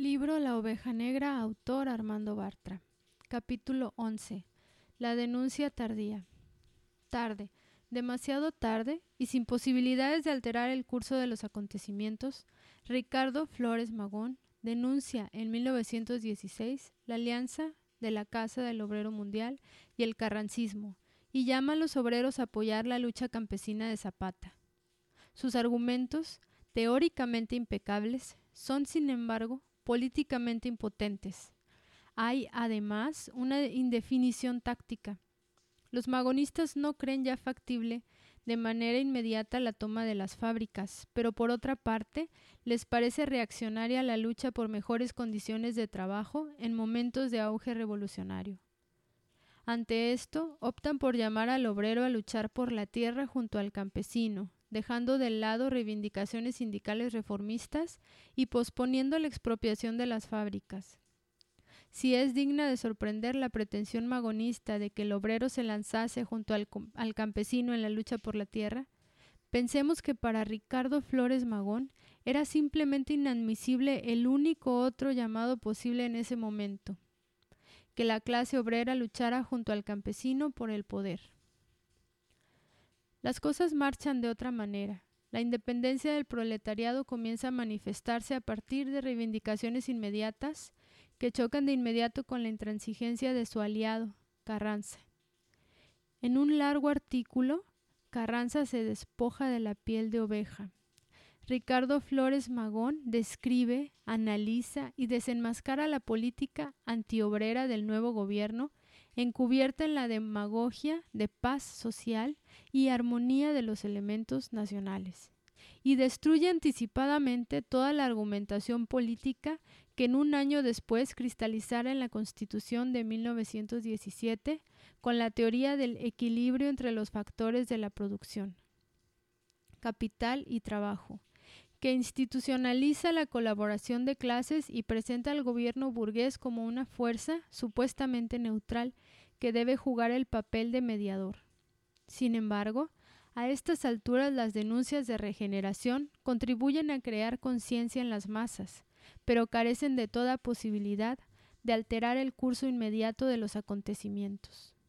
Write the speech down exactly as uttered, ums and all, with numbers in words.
Libro La oveja negra, autor Armando Bartra. Capítulo once. La denuncia tardía. Tarde, demasiado tarde y sin posibilidades de alterar el curso de los acontecimientos, Ricardo Flores Magón denuncia en mil novecientos dieciséis la alianza de la Casa del Obrero Mundial y el carrancismo y llama a los obreros a apoyar la lucha campesina de Zapata. Sus argumentos, teóricamente impecables, son sin embargo políticamente impotentes. Hay además una indefinición táctica. Los magonistas no creen ya factible de manera inmediata la toma de las fábricas, pero por otra parte les parece reaccionaria la lucha por mejores condiciones de trabajo en momentos de auge revolucionario. Ante esto, optan por llamar al obrero a luchar por la tierra junto al campesino, dejando de lado reivindicaciones sindicales reformistas y posponiendo la expropiación de las fábricas. Si es digna de sorprender la pretensión magonista de que el obrero se lanzase junto al, al campesino en la lucha por la tierra, pensemos que para Ricardo Flores Magón era simplemente inadmisible el único otro llamado posible en ese momento, que la clase obrera luchara junto al campesino por el poder. Las cosas marchan de otra manera. La independencia del proletariado comienza a manifestarse a partir de reivindicaciones inmediatas que chocan de inmediato con la intransigencia de su aliado, Carranza. En un largo artículo, Carranza se despoja de la piel de oveja. Ricardo Flores Magón describe, analiza y desenmascara la política antiobrera del nuevo gobierno, encubierta en la demagogia de paz social y armonía de los elementos nacionales, y destruye anticipadamente toda la argumentación política que en un año después cristalizara en la Constitución de mil novecientos diecisiete con la teoría del equilibrio entre los factores de la producción, capital y trabajo, que institucionaliza la colaboración de clases y presenta al gobierno burgués como una fuerza supuestamente neutral que debe jugar el papel de mediador. Sin embargo, a estas alturas las denuncias de regeneración contribuyen a crear conciencia en las masas, pero carecen de toda posibilidad de alterar el curso inmediato de los acontecimientos.